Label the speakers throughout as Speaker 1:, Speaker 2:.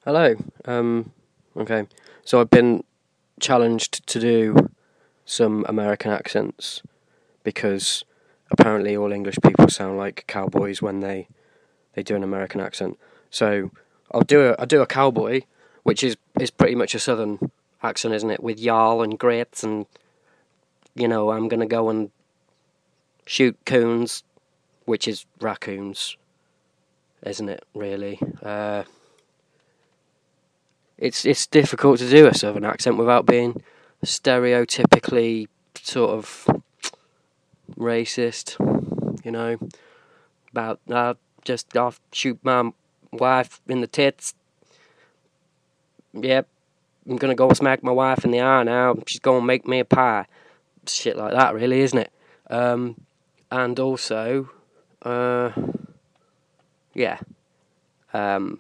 Speaker 1: Hello. Okay. So I've been challenged to do some American accents because apparently all English people sound like cowboys when they do an American accent. So I'll do a cowboy, which is pretty much a southern accent, isn't it? With y'all and grits and I'm gonna go and shoot coons, which is raccoons, isn't it? Really. It's difficult to do a southern accent without being stereotypically sort of racist, you know, about I'll shoot my wife in the tits. Yep, I'm gonna go smack my wife in the eye now. She's gonna make me a pie. Shit like that, really, isn't it? And also, yeah, um,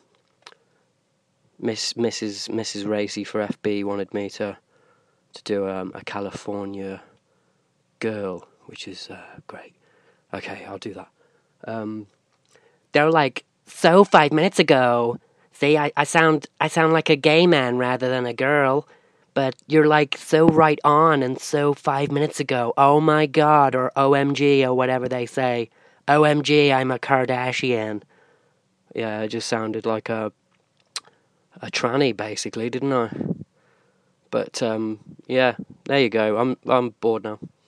Speaker 1: Mrs. Racy for FB wanted me to do a California girl, which is great. Okay, I'll do that. They're like, so 5 minutes ago. See, I sound like a gay man rather than a girl, but you're like so right on and so 5 minutes ago. Oh my god, or OMG, or whatever they say. OMG, I'm a Kardashian. Yeah, I just sounded like a tranny, basically, didn't I? But yeah, there you go. I'm bored now.